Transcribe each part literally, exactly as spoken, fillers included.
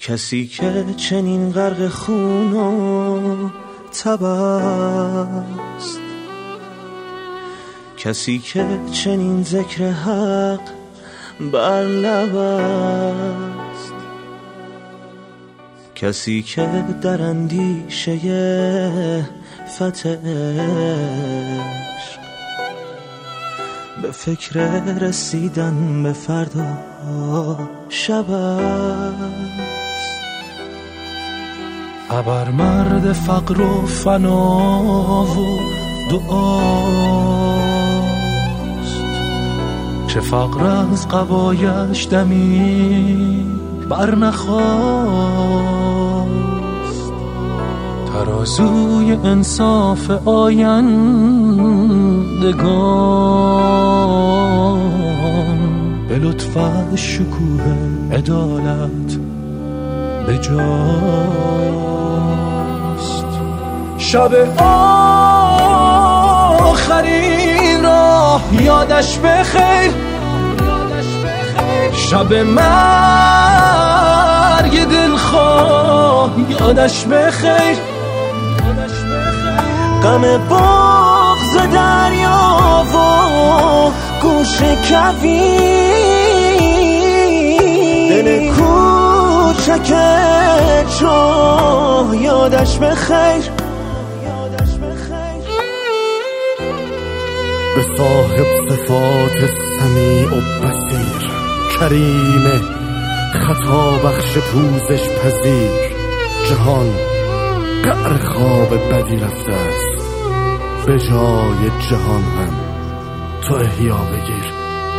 کسی که چنین غرق خون و تب است، کسی که چنین ذکر حق بر لب است، کسی که در اندیشه فتح عشق به فکر رسیدن به فردا شب است. ابر مرد فقر و فنا و دعاست، چه فقر از قبایش دمی بر نخواست، ترازوی انصاف آیندگان به لطف شکوه عدالت به جاست. شب آخرین را یادش بخیر، شب مرگ دلخواه یادش بخیر، غم بغض دریا و گوش کویر، دل کوچک چاه یادش بخیر. به صاحب صفات سمیع و بصیر، کریم خطا بخش پوزش پذیر، جهان قعر خواب بدی رفته است، به جای جهان هم تو احیا بگیر.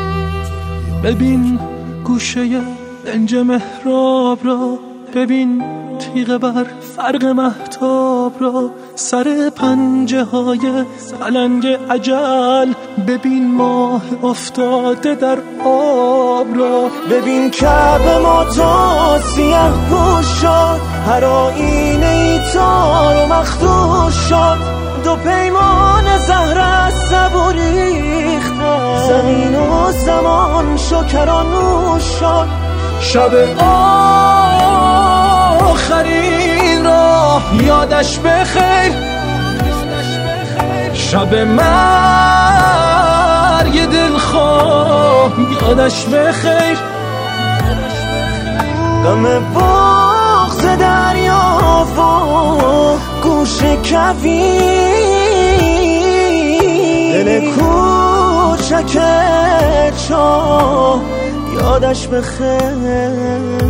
ببین گوشه دنج محراب را، ببین تیغ بر فرق مهتاب را، سر پنجه های پلنگ اجل، ببین ماه افتاده در آب را، ببین کعبه ما تا سیه پوش شد، هر آینه ای تار و مخدوش شد، دو پیمان زهر از سبو ریختن، زمین و زمان شکرانوش شد. شب آخرین را یادش بخیر، شب مرگ دلخواه یادش بخیر، غم بغض دریا و گوش کویر، دل کوچک چاه یادش بخیر.